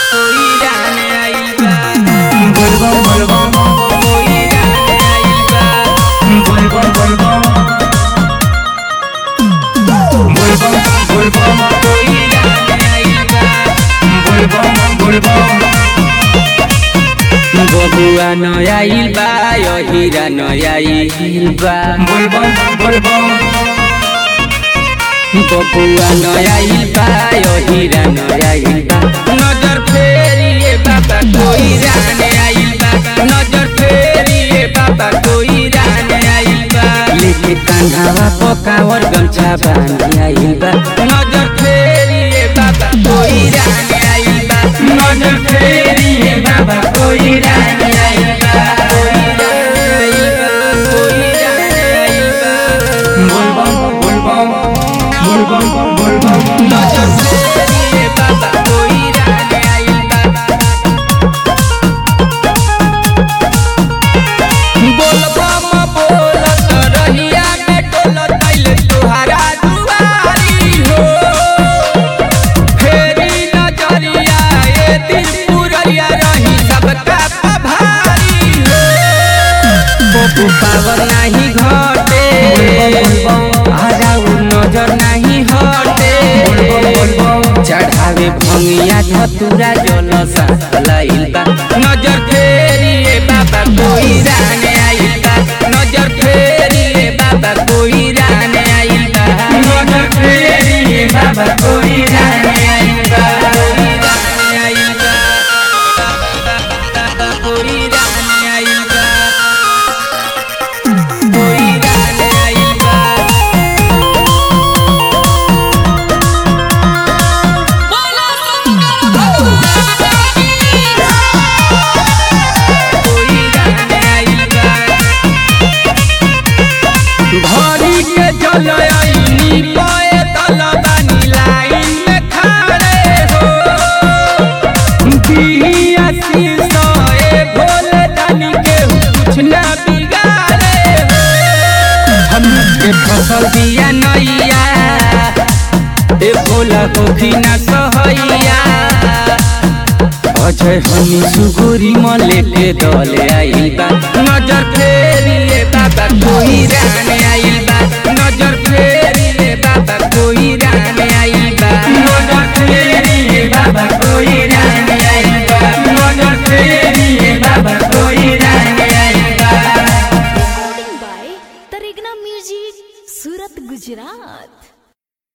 कोई जाने आइल बा बोलबम बोलबम कोई जाने आइल बा बोलबम बोलबम बोलबम बोलबम कोई जाने आइल बा बोलबम बोलबम बबुआ न आइल बा यो हीरा न आइल बा बोलबम बोलबम बबुआ न आइल बा यो हीरा न आइल बा नजर फेरिए बाबा कोई जाने आइल बा नजर फेरिए बाबा कोई जाने आइल बा लेके कान्हावा पकावर गमछा बांधी आइल बा नजर फेरिए बाबा कोई जाने आइल बा नजर फेरिए बाबा कोई जाने आइल बा कोई जाने आइल बा बोलबम बोलबम बोलबम नजर फेरिए बाबा कोई जाने आइल बा बोलबम बोलत रहिया में डोलत आइल तोहरा दुआरी हो फेरी नजरिया ए दिल पुरैया रही सबका भारी हो बबू पावर नहीं घटे आजाऊ नजर नहीं हटे चढ़ावे भंगिया धतूरा जलसा लाइल बा नजर फेरिए बाबा कोई जाने आइल बा नजर फेरिए बाबा कोई जाने आइल बा नजर फेरिए बाबा कोई जाने आइल बा कोई जाने आइल बा कोई जाने आइल बा कोई जाने आइल बा भरी के जल आईनी पाए तलबानी लाइन में खड़े हो दिया शीशा ए भोले दानी के कुछ ना बिगाड़े हो हमके फसल दिया नैया ए भोला होखी ना सहैया अजय हमी सुगुरी मले के दले आइल बा नजर फेरिए बाबा कोई जाने आइल बा नजर फेरिए बाबा कोई जाने आइल बा नजर फेरिए बाबा कोई जाने आइल बा नजर फेरिए बाबा कोई जाने आइल बा Recording by Tarigna Music, Surat, Gujarat.